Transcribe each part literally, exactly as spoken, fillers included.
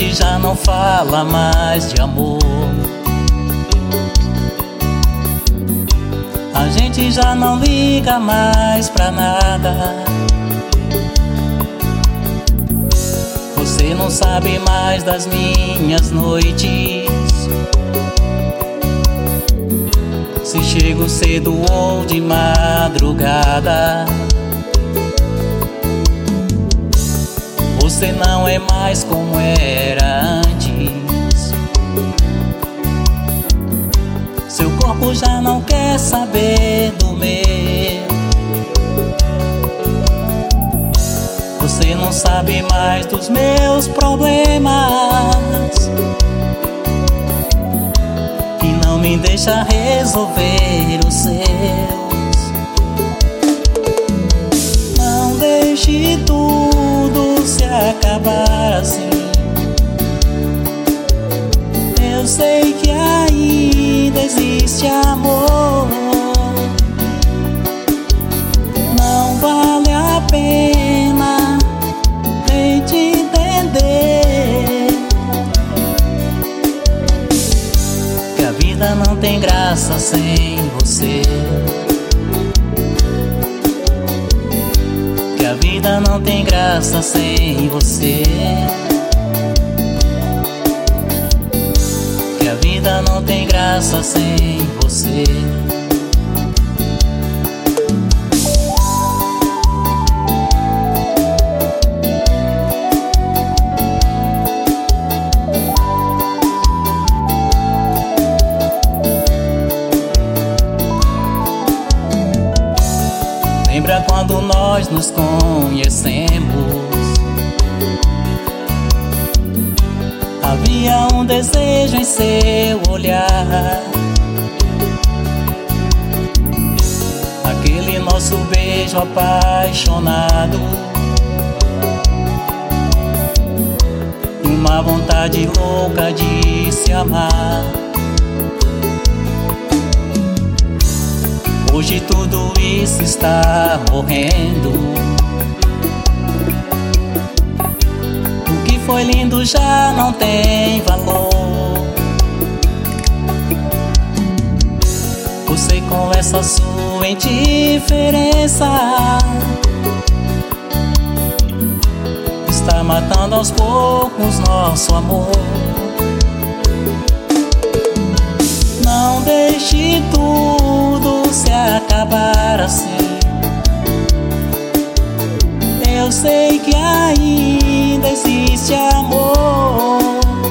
gente já não fala mais de amor. A gente já não liga mais pra nada. Você não sabe mais das minhas noites, se chego cedo ou de madrugada. Você não é mais como era antes. Seu corpo já não quer saber do meu. Você não sabe mais dos meus problemas e não me deixa resolver os seus. Não deixe tudo se acabar assim. Eu sei que ainda existe amor. Não vale a pena tente entender que a vida não tem graça sem você. Que a vida não tem graça sem você. Que a vida não tem graça sem você. Lembra quando nós nos conhecemos? Havia um desejo em seu olhar. Aquele nosso beijo apaixonado, uma vontade louca de se amar. Hoje tudo isso está morrendo. O que foi lindo já não tem valor. Você com essa sua indiferença está matando aos poucos nosso amor. Não deixe tudo se acabar assim. Eu sei que ainda existe amor.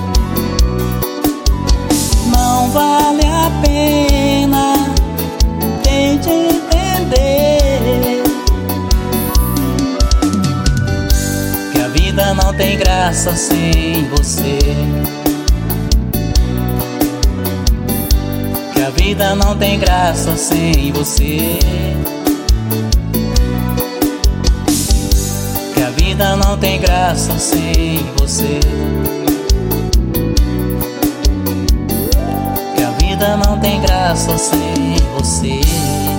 Não vale a pena tente entender que a vida não tem graça sem você. Que a vida não tem graça sem você. Que a vida não tem graça sem você. Que a vida não tem graça sem você.